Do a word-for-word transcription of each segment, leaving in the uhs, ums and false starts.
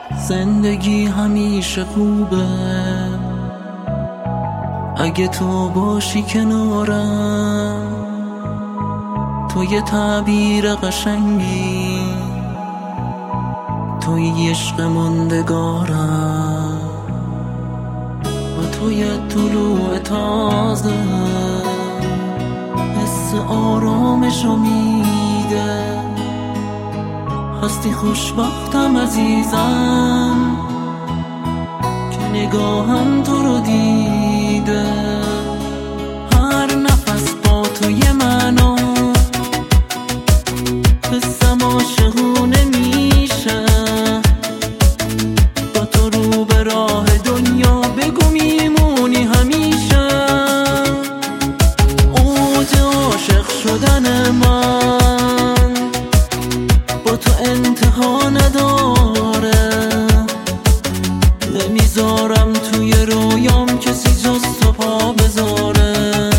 زندگی همیشه خوبه اگه تو باشی کنارم. تو یه تعبیر قشنگی، تو یه عشق ماندگارم و تو یه طلوع تازه، حس آرامشو میده. هستی خوشبختم عزیزم که نگاهم تو رو دیده. هر نفس با تو یه معنا، حسم عاشقونه میشه. با تو رو به راه دنیا بگو میمونی همیشه. اوج عاشق شدن من با تو انتها نداره. نمیذارم توی رویام کسی جز تو پا بذاره.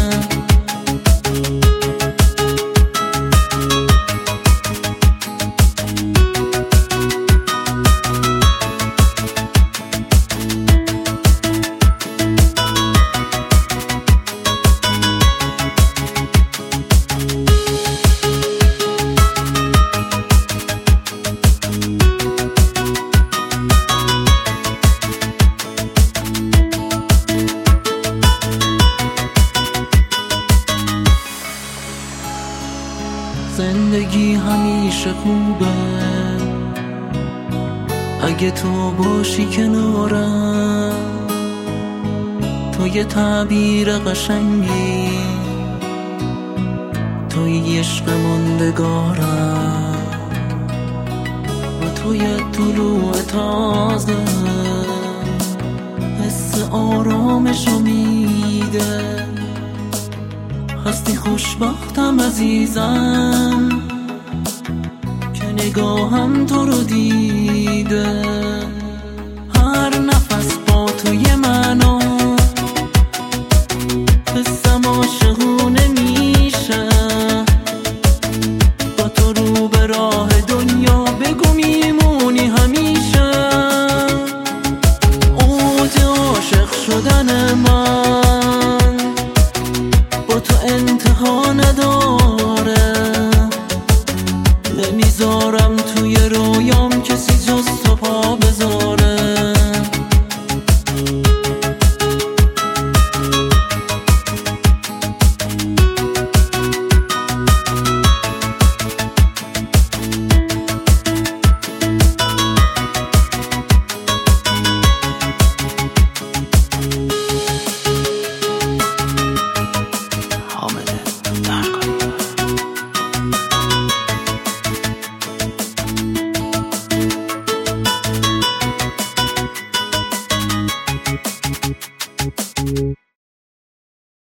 زندگی همیشه خوبه اگه تو باشی کنارم. تو یه تعبیر قشنگی، تو یه عشق ماندگارم و تو یه طلوع تازه، حس آرامشو میده. هستی خوشبختم عزیزم که نگاهم تو رو دیده. هر نفس با تو یه معنا، حسم عاشقونه میشه. با تو رو به راه دنیا بگو میمونی همیشه. اوج عاشق شدن من با تو انتها نداره. نمیذارم توی رویام کسی